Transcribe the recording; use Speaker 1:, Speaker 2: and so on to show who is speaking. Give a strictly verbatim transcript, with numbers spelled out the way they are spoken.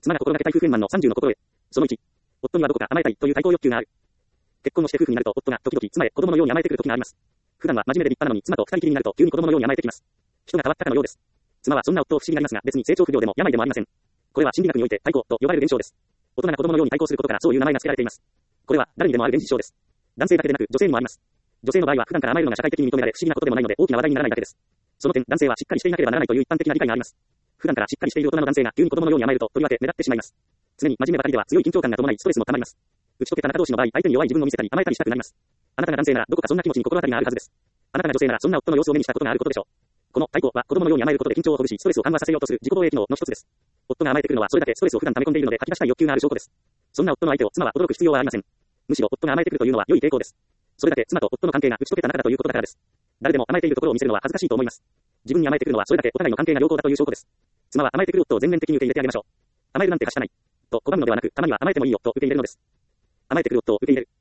Speaker 1: 妻が心がけたい夫婦円満のさんじゅうの心得。そのいち。夫にはどこか甘えたいという対抗欲求がある。結婚をして夫婦になると夫が時々妻へ子供のように甘えてくる時があります。普段は真面目で立派なのに妻と二人きりになると急に子供のように甘えてきます。人が変わったかのようです。妻はそんな夫を不思議がりますが別に成長不良でも病でもありません。これは心理学において対抗と呼ばれる現象です。大人が子供のように対抗することからそういう名前が付けられています。これは誰にでもある現実象です。男性だけでなく女性にもあります。女性の場合は普段から甘えるのが社会的に認められ不思議なことでもないので大きな話題にならないだけです。その点男性はしっかりしていなければならないという一般的な理解があります。普段からしっかりしている大人の男性が急に子供のように甘えるととりわけ目立ってしまいます。常に真面目ばかりでは強い緊張感が伴いストレスも溜まります。打ち解けた仲同士の場合相手に弱い自分を見せたり甘えたりしたくなります。あなたが男性ならどこかそんな気持ちに心当たりがあるはずです。あなたが女性ならそんな夫の様子を目にしたことがあることでしょう。この対抗は子供のように甘えることで緊張をほぐしストレスを緩和させようとする自己防衛機能の一つです。夫が甘えてくるのはそれだけストレスを普段溜め込んでいるので吐き出したい欲求がある証拠です。そんな夫の相手を妻は驚く必要はありません。むしろ夫が甘えてくるというのは良い傾向です。それだけ妻と夫の関係が打ち解けた仲だということだからです。誰でも甘えているところを見せるのは恥ずかしいと思います。自分に甘えてくるのはそれだけお互いの関係が良好だという証拠です。妻は甘えてくる夫を全面的に受け入れてあげましょう。甘えるなんてはしたないと拒むのではなくたまには甘えてもいいよと受け入れるのです。甘えてくる夫を受け入れる。